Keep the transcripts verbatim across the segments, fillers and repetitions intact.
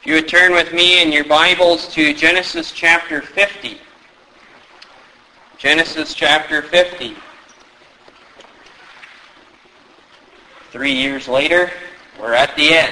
You would turn with me in your Bibles to Genesis chapter fifty. Genesis chapter fifty. Three years later, we're at the end.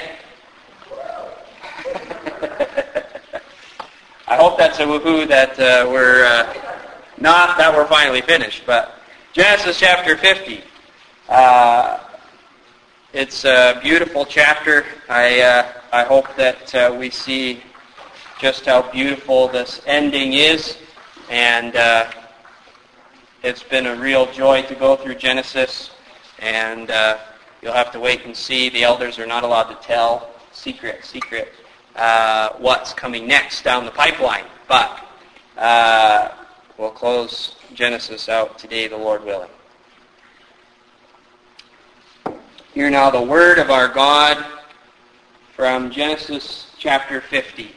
I hope that's a woohoo that uh, we're uh, not that we're finally finished, but Genesis chapter fifty. Uh, it's a beautiful chapter. I uh, I hope that uh, we see just how beautiful this ending is, and uh, it's been a real joy to go through Genesis, and uh, you'll have to wait and see. The elders are not allowed to tell, secret, secret, uh, what's coming next down the pipeline, but uh, we'll close Genesis out today, the Lord willing. Hear now the word of our God from Genesis chapter fifty.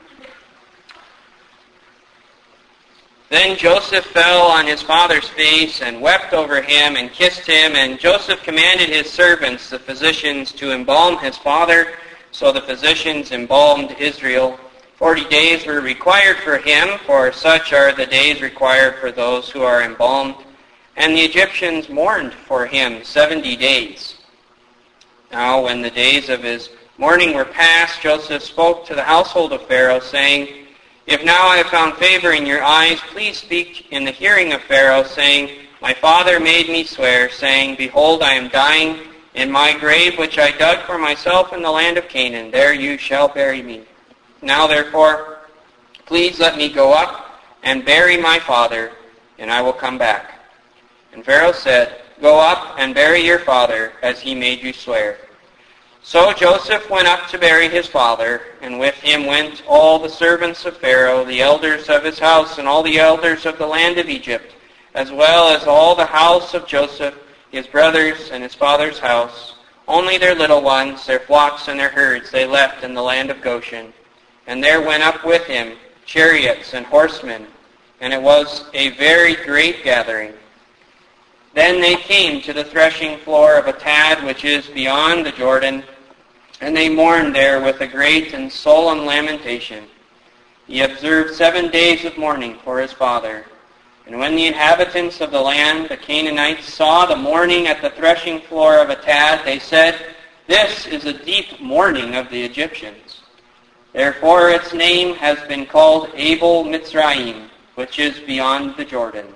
Then Joseph fell on his father's face and wept over him and kissed him, and Joseph commanded his servants, the physicians, to embalm his father. So the physicians embalmed Israel. Forty days were required for him, for such are the days required for those who are embalmed. And the Egyptians mourned for him seventy days. Now when the days of his mourning were past, Joseph spoke to the household of Pharaoh, saying, If now I have found favor in your eyes, please speak in the hearing of Pharaoh, saying, My father made me swear, saying, Behold, I am dying. In my grave, which I dug for myself in the land of Canaan, there you shall bury me. Now therefore, please let me go up and bury my father, and I will come back. And Pharaoh said, Go up and bury your father, as he made you swear. So Joseph went up to bury his father, and with him went all the servants of Pharaoh, the elders of his house, and all the elders of the land of Egypt, as well as all the house of Joseph, his brothers, and his father's house. Only their little ones, their flocks and their herds, they left in the land of Goshen. And there went up with him chariots and horsemen, and it was a very great gathering. Then they came to the threshing floor of Atad, which is beyond the Jordan, and they mourned there with a great and solemn lamentation. He observed seven days of mourning for his father. And when the inhabitants of the land, the Canaanites, saw the mourning at the threshing floor of Atad, they said, This is a deep mourning of the Egyptians. Therefore its name has been called Abel Mitzrayim, which is beyond the Jordan.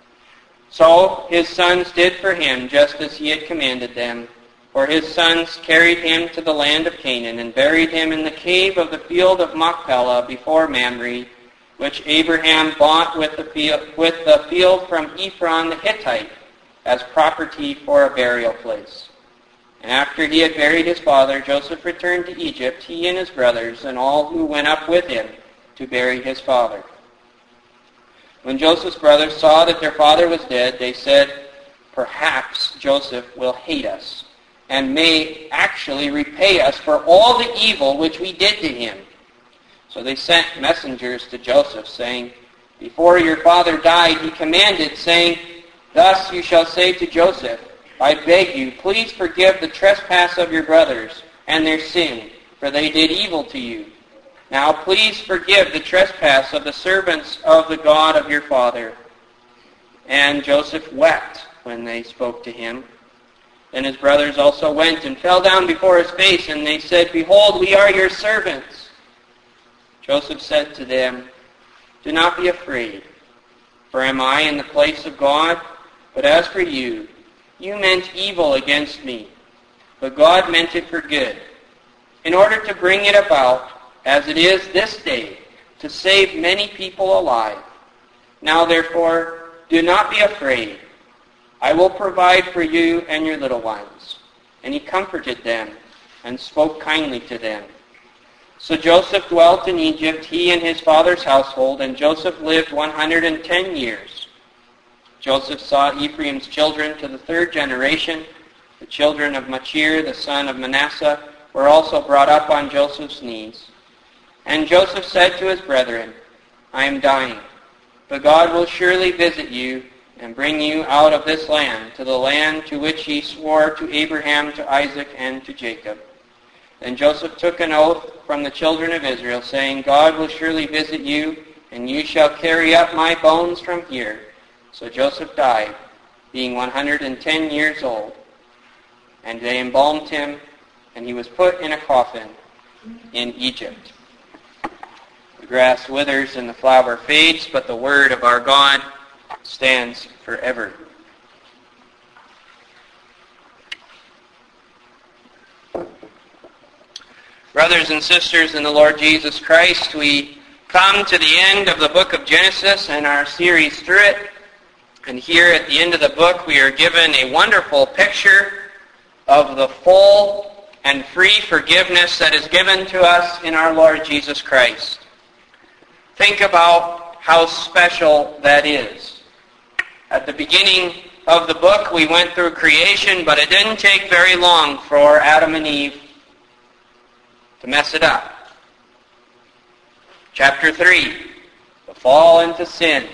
So his sons did for him just as he had commanded them. For his sons carried him to the land of Canaan and buried him in the cave of the field of Machpelah before Mamre, which Abraham bought with the field, with the field from Ephron the Hittite as property for a burial place. And after he had buried his father, Joseph returned to Egypt, he and his brothers, and all who went up with him to bury his father. When Joseph's brothers saw that their father was dead, they said, Perhaps Joseph will hate us, and may actually repay us for all the evil which we did to him. So they sent messengers to Joseph, saying, Before your father died, he commanded, saying, Thus you shall say to Joseph, I beg you, please forgive the trespass of your brothers and their sin, for they did evil to you. Now please forgive the trespass of the servants of the God of your father. And Joseph wept when they spoke to him. Then his brothers also went and fell down before his face, and they said, Behold, we are your servants. Joseph said to them, Do not be afraid, for am I in the place of God? But as for you, you meant evil against me, but God meant it for good, in order to bring it about, as it is this day, to save many people alive. Now therefore, do not be afraid. I will provide for you and your little ones. And he comforted them and spoke kindly to them. So Joseph dwelt in Egypt, he and his father's household, and Joseph lived one hundred and ten years. Joseph saw Ephraim's children to the third generation. The children of Machir, the son of Manasseh, were also brought up on Joseph's knees. And Joseph said to his brethren, I am dying, but God will surely visit you and bring you out of this land to the land to which he swore to Abraham, to Isaac, and to Jacob. Then Joseph took an oath from the children of Israel, saying, God will surely visit you, and you shall carry up my bones from here. So Joseph died, being one hundred ten years old. And they embalmed him, and he was put in a coffin in Egypt. The grass withers and the flower fades, but the word of our God stands forever. Brothers and sisters in the Lord Jesus Christ, we come to the end of the book of Genesis and our series through it. And here at the end of the book, we are given a wonderful picture of the full and free forgiveness that is given to us in our Lord Jesus Christ. Think about how special that is. At the beginning of the book, we went through creation, but it didn't take very long for Adam and Eve to mess it up. Chapter three, the fall into sin.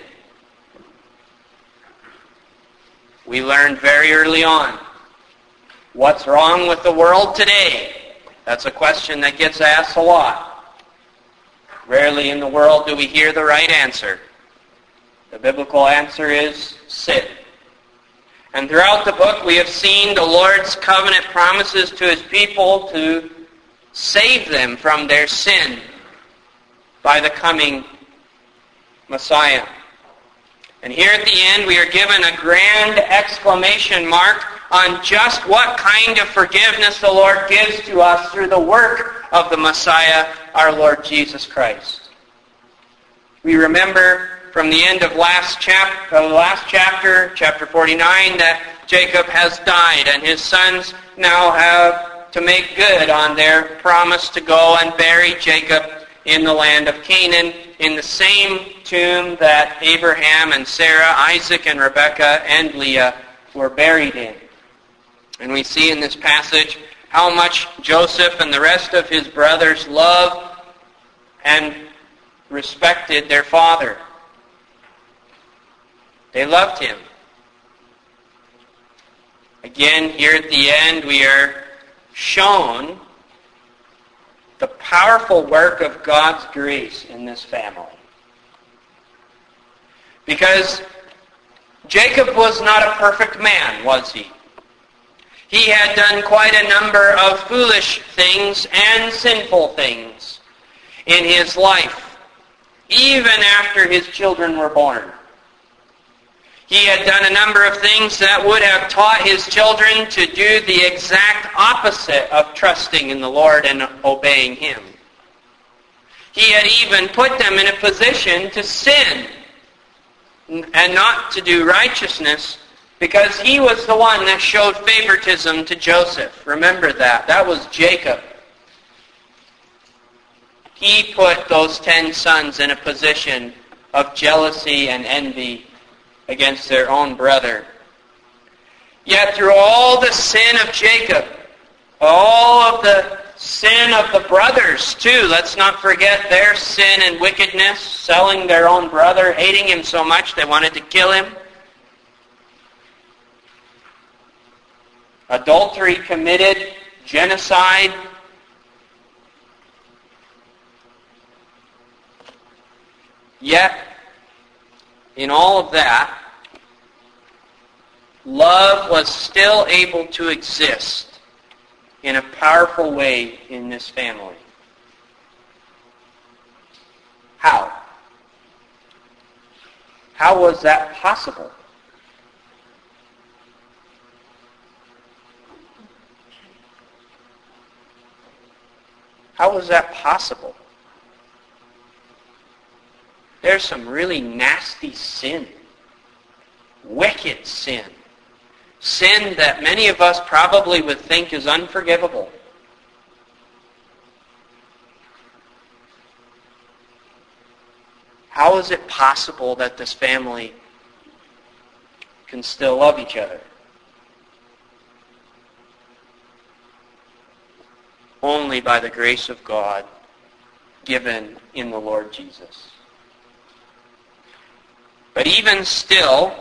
We learned very early on, what's wrong with the world today? That's a question that gets asked a lot. Rarely in the world do we hear the right answer. The biblical answer is sin. And throughout the book we have seen the Lord's covenant promises to His people to save them from their sin by the coming Messiah. And here at the end we are given a grand exclamation mark on just what kind of forgiveness the Lord gives to us through the work of the Messiah, our Lord Jesus Christ. We remember from the end of last chap- uh, last chapter, chapter forty-nine, that Jacob has died and his sons now have to make good on their promise to go and bury Jacob in the land of Canaan, in the same tomb that Abraham and Sarah, Isaac and Rebekah and Leah were buried in. And we see in this passage how much Joseph and the rest of his brothers loved and respected their father. They loved him. Again, here at the end, we are shown the powerful work of God's grace in this family. Because Jacob was not a perfect man, was he? He had done quite a number of foolish things and sinful things in his life, even after his children were born. He had done a number of things that would have taught his children to do the exact opposite of trusting in the Lord and obeying Him. He had even put them in a position to sin and not to do righteousness, because he was the one that showed favoritism to Joseph. Remember that. That was Jacob. He put those ten sons in a position of jealousy and envy against their own brother. Yet through all the sin of Jacob, all of the sin of the brothers too, let's not forget their sin and wickedness, selling their own brother, hating him so much they wanted to kill him. Adultery committed, genocide. Yet, in all of that, love was still able to exist in a powerful way in this family. How? How was that possible? How was that possible? There's some really nasty sin. Wicked sin. Sin that many of us probably would think is unforgivable. How is it possible that this family can still love each other? Only by the grace of God given in the Lord Jesus. But even still,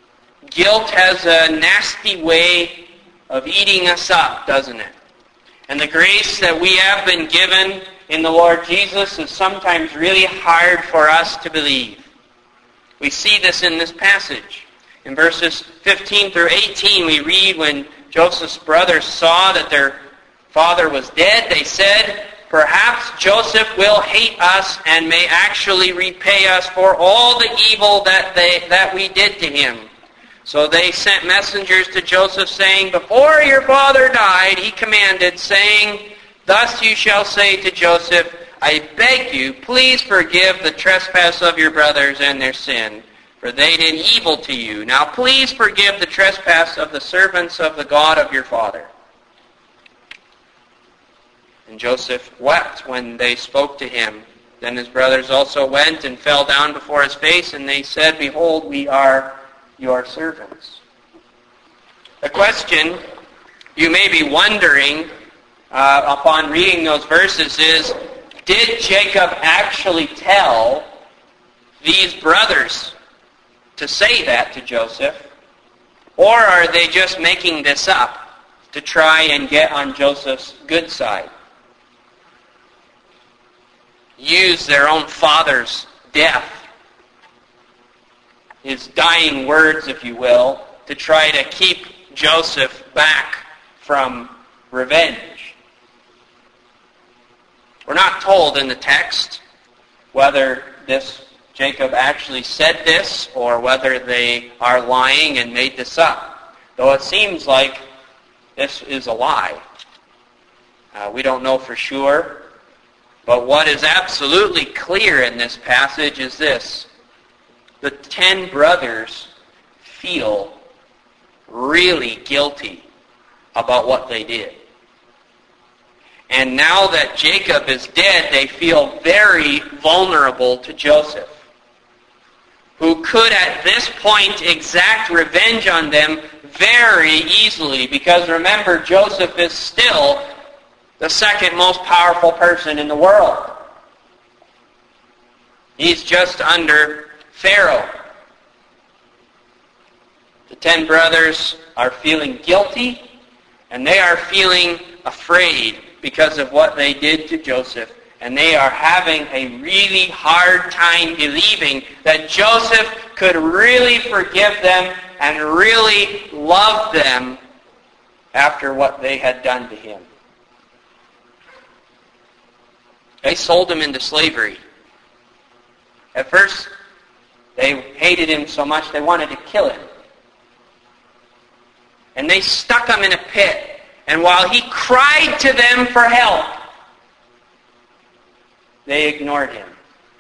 guilt has a nasty way of eating us up, doesn't it? And the grace that we have been given in the Lord Jesus is sometimes really hard for us to believe. We see this in this passage. In verses fifteen through eighteen, we read when Joseph's brothers saw that their father was dead, they said, "Perhaps Joseph will hate us and may actually repay us for all the evil that they that we did to him." So they sent messengers to Joseph, saying, "Before your father died, he commanded, saying, 'Thus you shall say to Joseph, I beg you, please forgive the trespass of your brothers and their sin, for they did evil to you. Now please forgive the trespass of the servants of the God of your father.'" And Joseph wept when they spoke to him. Then his brothers also went and fell down before his face, and they said, "Behold, we are your servants." The question you may be wondering uh, upon reading those verses is, did Jacob actually tell these brothers to say that to Joseph? Or are they just making this up to try and get on Joseph's good side? Use their own father's death, his dying words, if you will, to try to keep Joseph back from revenge. We're not told in the text whether this Jacob actually said this or whether they are lying and made this up, though it seems like this is a lie. Uh, we don't know for sure, but what is absolutely clear in this passage is this: the ten brothers feel really guilty about what they did. And now that Jacob is dead, they feel very vulnerable to Joseph, who could at this point exact revenge on them very easily, because remember, Joseph is still the second most powerful person in the world. He's just under Pharaoh. The ten brothers are feeling guilty, and they are feeling afraid because of what they did to Joseph. And they are having a really hard time believing that Joseph could really forgive them and really love them after what they had done to him. They sold him into slavery. At first, they hated him so much they wanted to kill him. And they stuck him in a pit. And while he cried to them for help, they ignored him.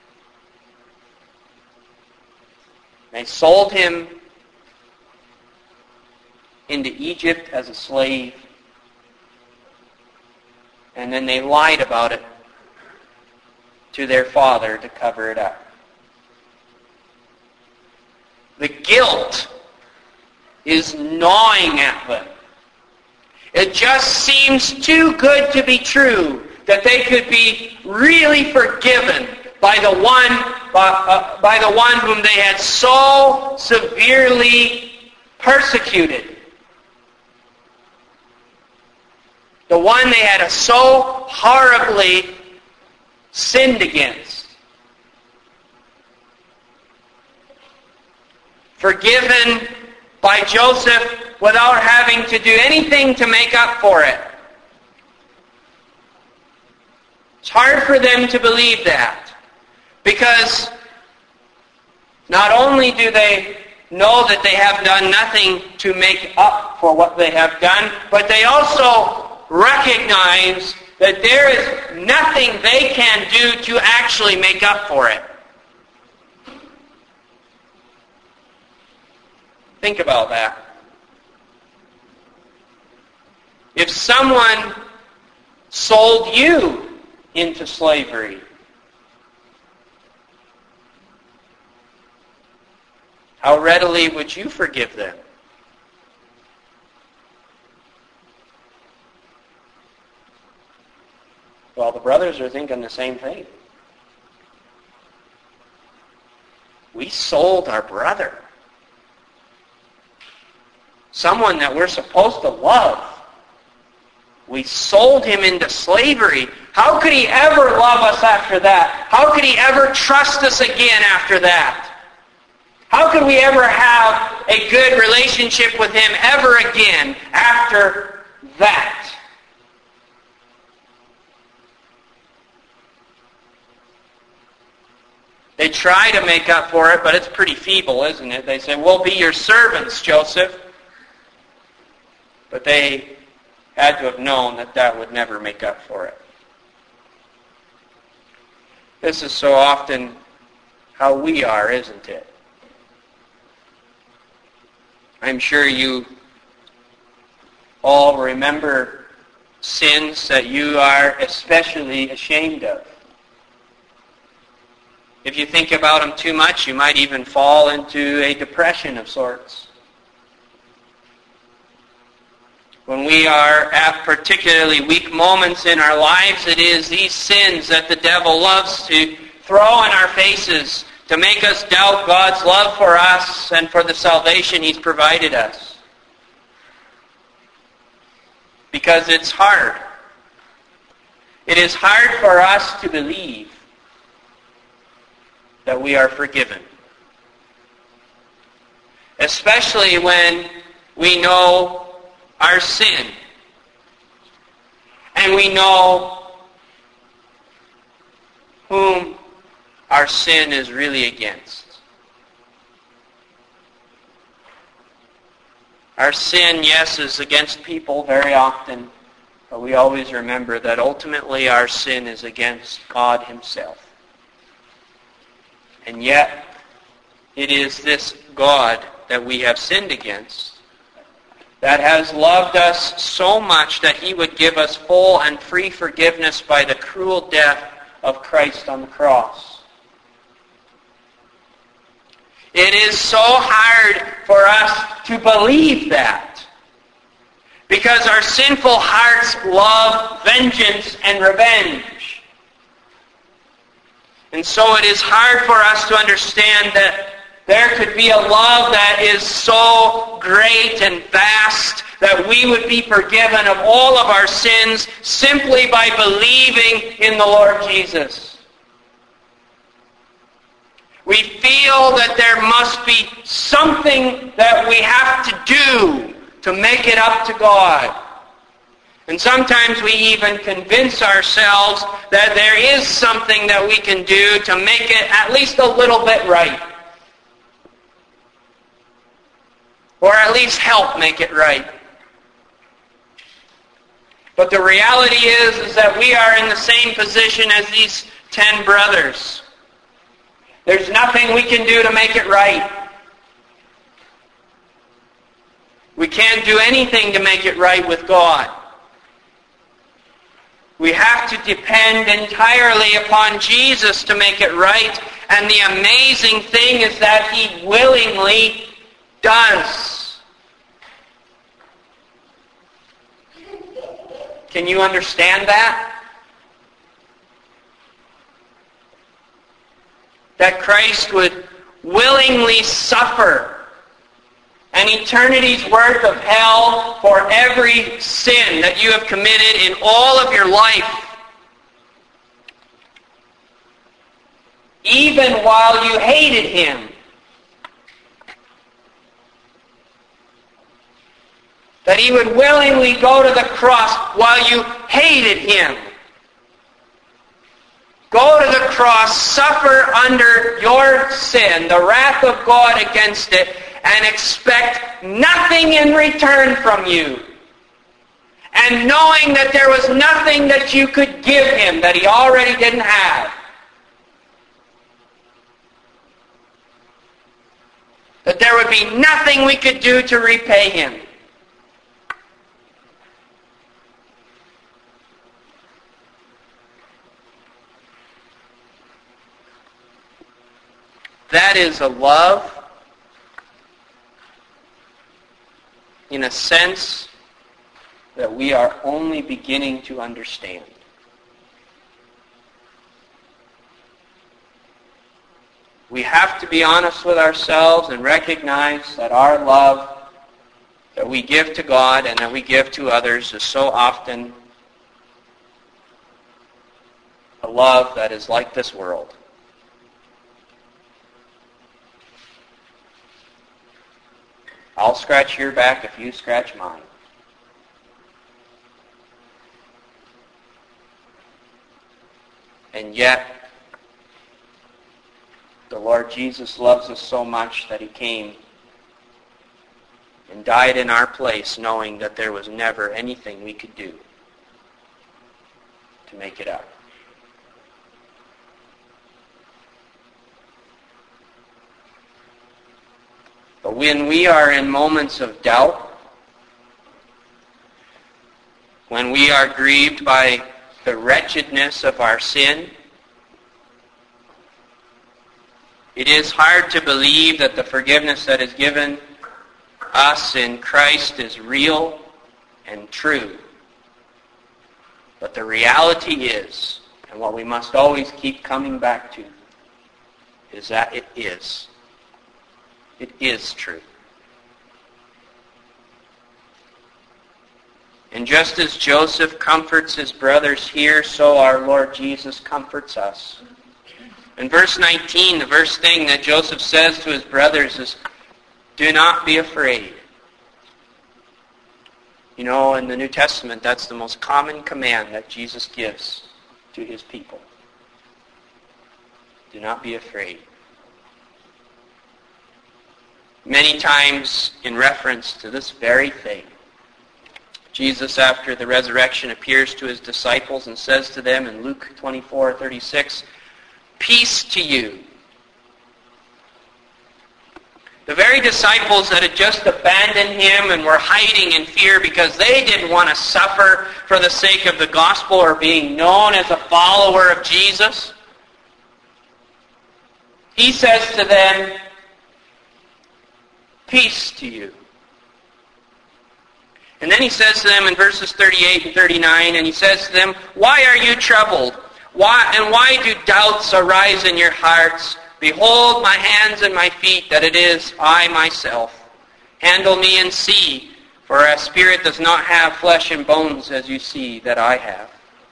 They sold him into Egypt as a slave. And then they lied about it to their father to cover it up. The guilt is gnawing at them. It just seems too good to be true that they could be really forgiven by the one uh, by the one whom they had so severely persecuted. The one they had so horribly sinned against. Forgiven by Joseph without having to do anything to make up for it. It's hard for them to believe that, because not only do they know that they have done nothing to make up for what they have done, but they also recognize that there is nothing they can do to actually make up for it. Think about that. If someone sold you into slavery, how readily would you forgive them? Well, the brothers are thinking the same thing. We sold our brother. Someone that we're supposed to love. We sold him into slavery. How could he ever love us after that? How could he ever trust us again after that? How could we ever have a good relationship with him ever again after that? They try to make up for it, but it's pretty feeble, isn't it? They say, we'll be your servants, Joseph. But they had to have known that that would never make up for it. This is so often how we are, isn't it? I'm sure you all remember sins that you are especially ashamed of. If you think about them too much, you might even fall into a depression of sorts. When we are at particularly weak moments in our lives, it is these sins that the devil loves to throw in our faces to make us doubt God's love for us and for the salvation he's provided us. Because it's hard. It is hard for us to believe that we are forgiven. Especially when we know our sin. And we know whom our sin is really against. Our sin, yes, is against people very often, but we always remember that ultimately our sin is against God himself. And yet, it is this God that we have sinned against that has loved us so much that he would give us full and free forgiveness by the cruel death of Christ on the cross. It is so hard for us to believe that because our sinful hearts love vengeance and revenge. And so it is hard for us to understand that there could be a love that is so great and vast that we would be forgiven of all of our sins simply by believing in the Lord Jesus. We feel that there must be something that we have to do to make it up to God. And sometimes we even convince ourselves that there is something that we can do to make it at least a little bit right. Or at least help make it right. But the reality is, is that we are in the same position as these ten brothers. There's nothing we can do to make it right. We can't do anything to make it right with God. We have to depend entirely upon Jesus to make it right. And the amazing thing is that he willingly does. Can you understand that? That Christ would willingly suffer an eternity's worth of hell for every sin that you have committed in all of your life. Even while you hated him. That he would willingly go to the cross while you hated him. Go to the cross, suffer under your sin, the wrath of God against it, and expect nothing in return from you. And knowing that there was nothing that you could give him that he already didn't have. That there would be nothing we could do to repay him. That is a love, in a sense, that we are only beginning to understand. We have to be honest with ourselves and recognize that our love that we give to God and that we give to others is so often love that is like this world. I'll scratch your back if you scratch mine. And yet, the Lord Jesus loves us so much that he came and died in our place, knowing that there was never anything we could do to make it up. But when we are in moments of doubt, when we are grieved by the wretchedness of our sin, it is hard to believe that the forgiveness that is given us in Christ is real and true. But the reality is, and what we must always keep coming back to, is that it is. It is true. And just as Joseph comforts his brothers here, so our Lord Jesus comforts us. In verse nineteen, the first thing that Joseph says to his brothers is, do not be afraid. You know, in the New Testament, that's the most common command that Jesus gives to his people. Do not be afraid. Many times in reference to this very thing, Jesus, after the resurrection, appears to his disciples and says to them in Luke twenty-four thirty-six, peace to you. The very disciples that had just abandoned him and were hiding in fear because they didn't want to suffer for the sake of the gospel or being known as a follower of Jesus, he says to them, peace to you. And then he says to them in verses thirty-eight and thirty-nine, and he says to them, why are you troubled? Why and why do doubts arise in your hearts? Behold my hands and my feet, that it is I myself. Handle me and see, for a spirit does not have flesh and bones as you see that I have.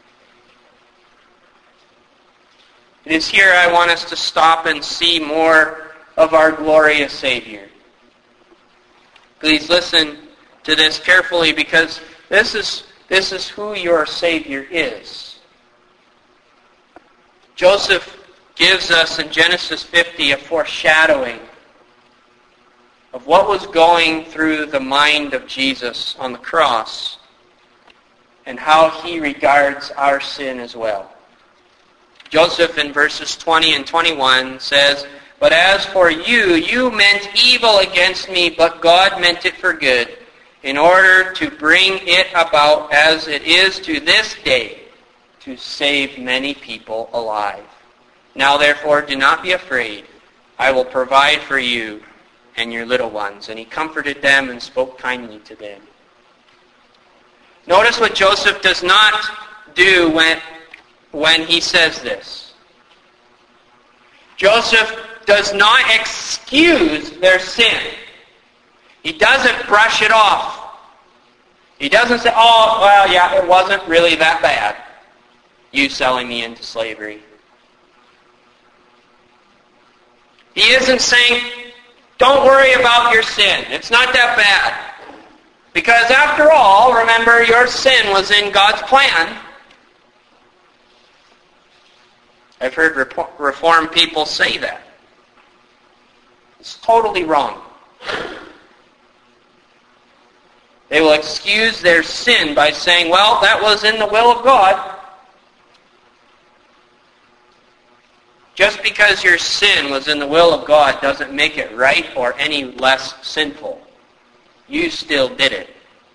It is here I want us to stop and see more of our glorious Savior. Please listen to this carefully, because this is, this is who your Savior is. Joseph gives us in Genesis fifty a foreshadowing of what was going through the mind of Jesus on the cross and how he regards our sin as well. Joseph in verses twenty and twenty-one says, but as for you, you meant evil against me, but God meant it for good, in order to bring it about as it is to this day, to save many people alive. Now therefore do not be afraid. I will provide for you and your little ones. And he comforted them and spoke kindly to them. Notice what Joseph does not do when, when he says this. Joseph does not excuse their sin. He doesn't brush it off. He doesn't say, oh, well, yeah, it wasn't really that bad, you selling me into slavery. He isn't saying, don't worry about your sin. It's not that bad. Because after all, remember, your sin was in God's plan. I've heard Reformed people say that. It's totally wrong. They will excuse their sin by saying, well, that was in the will of God. Just because your sin was in the will of God doesn't make it right or any less sinful. You still did it.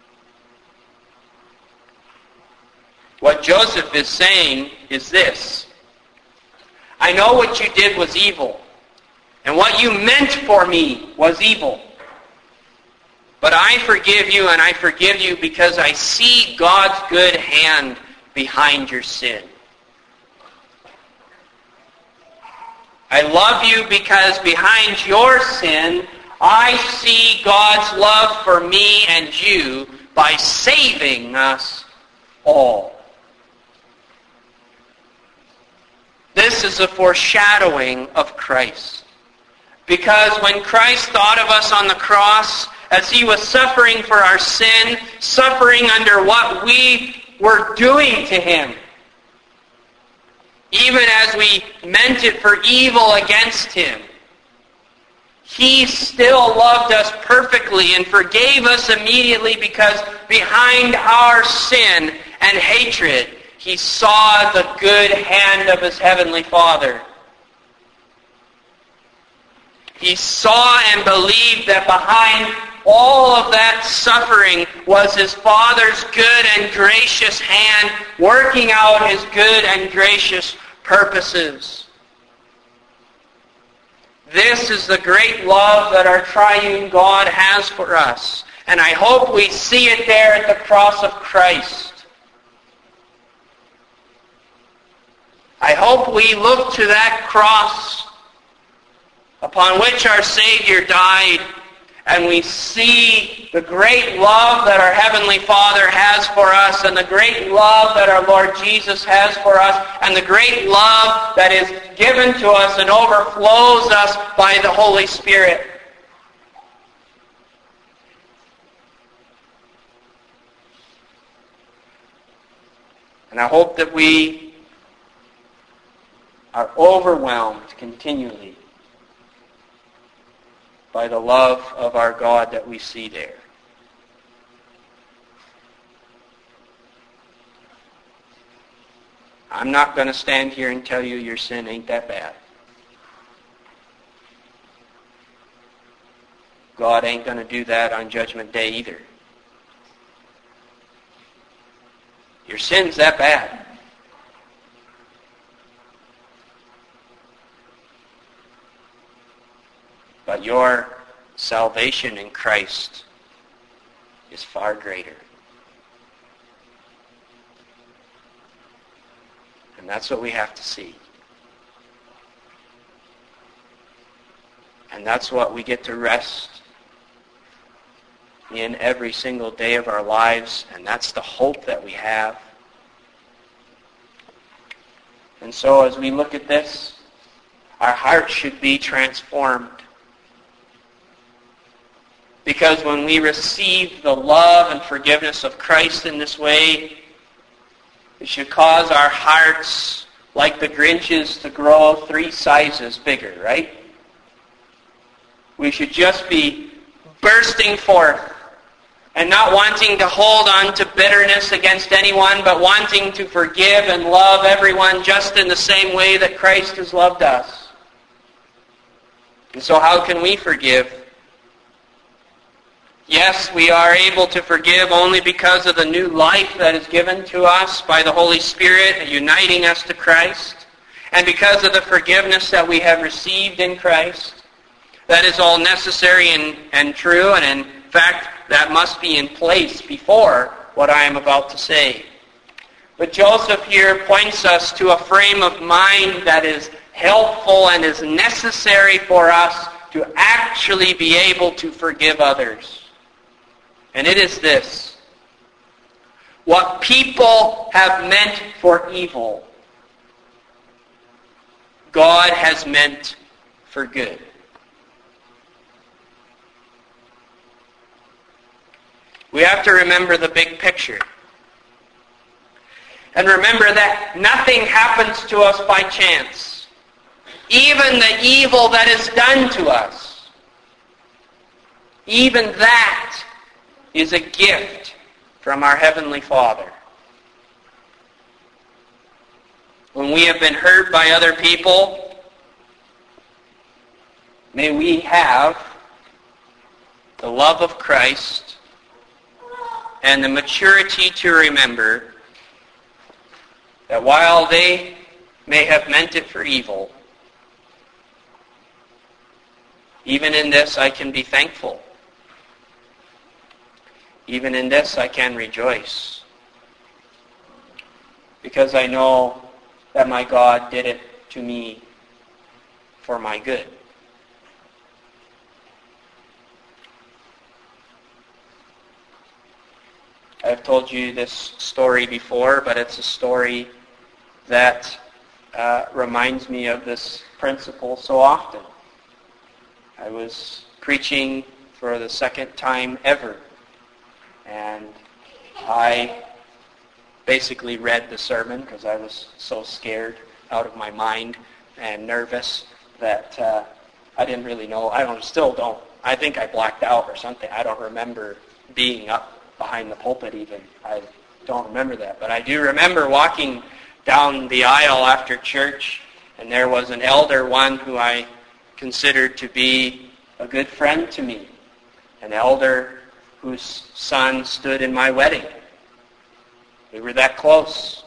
What Joseph is saying is this. I know what you did was evil, and what you meant for me was evil. But I forgive you, and I forgive you because I see God's good hand behind your sin. I love you because behind your sin, I see God's love for me and you by saving us all. this is a foreshadowing of Christ. Because when Christ thought of us on the cross, as he was suffering for our sin, suffering under what we were doing to him, even as we meant it for evil against him, he still loved us perfectly and forgave us immediately, because behind our sin and hatred, he saw the good hand of his heavenly Father. He saw and believed that behind all of that suffering was his Father's good and gracious hand working out his good and gracious purposes. This is the great love that our triune God has for us. And I hope we see it there at the cross of Christ. I hope we look to that cross upon which our Savior died, and we see the great love that our Heavenly Father has for us, and the great love that our Lord Jesus has for us, and the great love that is given to us and overflows us by the Holy Spirit. And I hope that we are overwhelmed continually by the love of our God that we see there. I'm not going to stand here and tell you your sin ain't that bad. God ain't going to do that on Judgment Day either. Your sin's that bad. But your salvation in Christ is far greater. And that's what we have to see. And that's what we get to rest in every single day of our lives. And that's the hope that we have. And so as we look at this, our hearts should be transformed. Because when we receive the love and forgiveness of Christ in this way, it should cause our hearts, like the Grinch's, to grow three sizes bigger, right? We should just be bursting forth and not wanting to hold on to bitterness against anyone, but wanting to forgive and love everyone just in the same way that Christ has loved us. And so how can we forgive? Yes, we are able to forgive only because of the new life that is given to us by the Holy Spirit, uniting us to Christ, and because of the forgiveness that we have received in Christ. That is all necessary and, and true, and in fact, that must be in place before what I am about to say. But Joseph here points us to a frame of mind that is helpful and is necessary for us to actually be able to forgive others. And it is this: what people have meant for evil, God has meant for good. We have to remember the big picture. And remember that nothing happens to us by chance. Even the evil that is done to us, even that is a gift from our Heavenly Father. When we have been hurt by other people, may we have the love of Christ and the maturity to remember that while they may have meant it for evil, even in this I can be thankful. Even in this I can rejoice, because I know that my God did it to me for my good. I've told you this story before, but it's a story that uh, reminds me of this principle so often. I was preaching for the second time ever, and I basically read the sermon because I was so scared out of my mind and nervous that uh, I didn't really know. I don't, still don't. I think I blacked out or something. I don't remember being up behind the pulpit even. I don't remember that. But I do remember walking down the aisle after church, and there was an elder one who I considered to be a good friend to me, an elder whose son stood in my wedding. We were that close.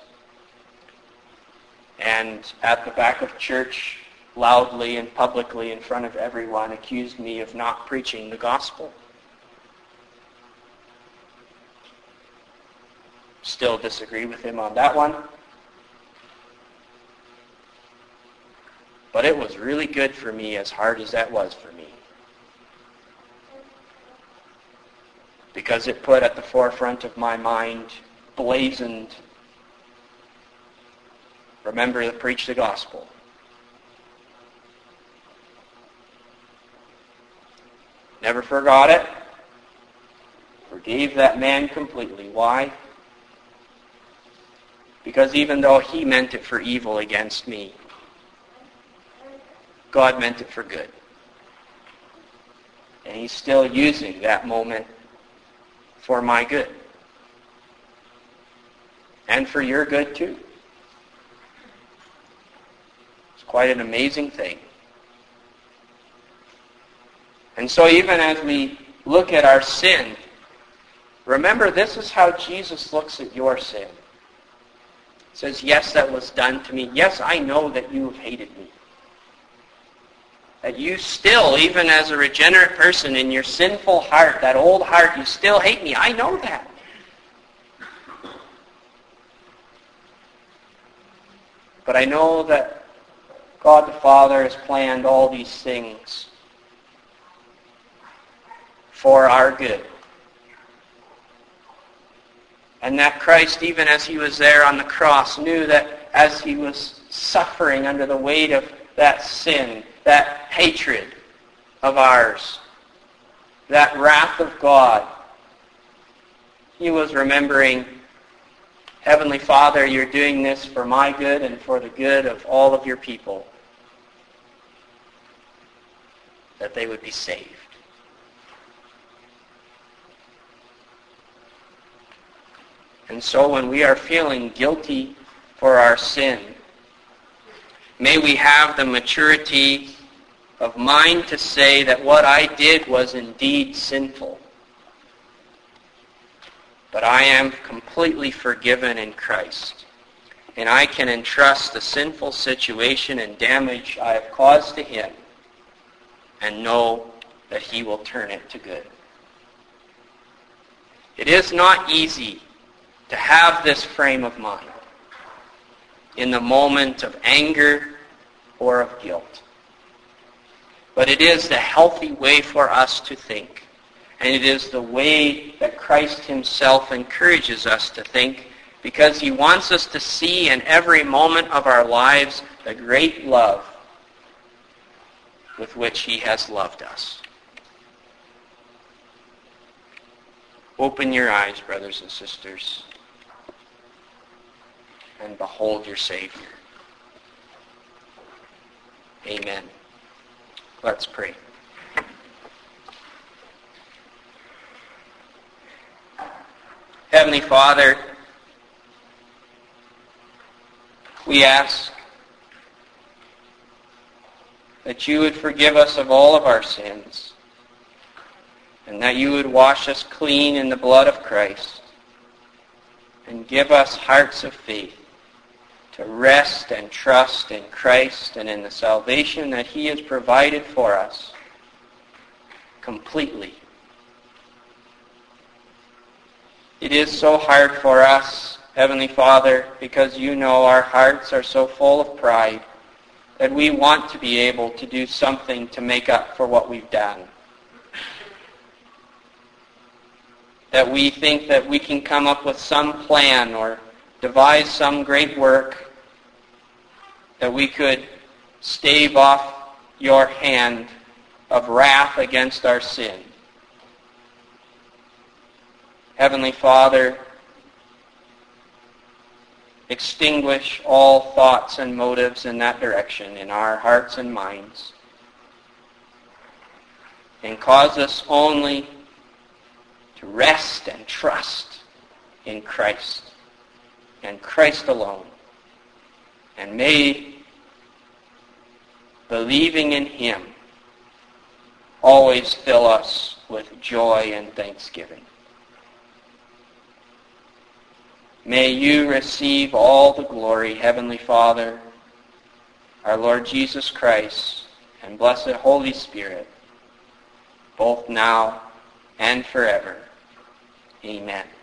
And at the back of church, loudly and publicly in front of everyone, accused me of not preaching the gospel. Still disagree with him on that one. But it was really good for me, as hard as that was for me. Because it put at the forefront of my mind, blazoned, remember to preach the gospel. Never forgot it. Forgave that man completely. Why? Because even though he meant it for evil against me, God meant it for good. And he's still using that moment for my good. And for your good too. It's quite an amazing thing. And so even as we look at our sin, remember this is how Jesus looks at your sin. He says, yes, that was done to me. Yes, I know that you have hated me. That you still, even as a regenerate person in your sinful heart, that old heart, you still hate me. I know that. But I know that God the Father has planned all these things for our good. And that Christ, even as he was there on the cross, knew that as he was suffering under the weight of that sin, that hatred of ours, that wrath of God, he was remembering, Heavenly Father, you're doing this for my good and for the good of all of your people, that they would be saved. And so when we are feeling guilty for our sin, may we have the maturity of mind to say that what I did was indeed sinful. But I am completely forgiven in Christ. And I can entrust the sinful situation and damage I have caused to him and know that he will turn it to good. It is not easy to have this frame of mind in the moment of anger or of guilt. But it is the healthy way for us to think. And it is the way that Christ himself encourages us to think, because he wants us to see in every moment of our lives the great love with which he has loved us. Open your eyes, brothers and sisters, and behold your Savior. Amen. Let's pray. Heavenly Father, we ask that you would forgive us of all of our sins, and that you would wash us clean in the blood of Christ, and give us hearts of faith to rest and trust in Christ and in the salvation that he has provided for us completely. It is so hard for us, Heavenly Father, because you know our hearts are so full of pride that we want to be able to do something to make up for what we've done. That we think that we can come up with some plan or devise some great work that we could stave off your hand of wrath against our sin. Heavenly Father, extinguish all thoughts and motives in that direction in our hearts and minds, and cause us only to rest and trust in Christ and Christ alone. And may believing in Him always fill us with joy and thanksgiving. May you receive all the glory, Heavenly Father, our Lord Jesus Christ, and blessed Holy Spirit, both now and forever. Amen.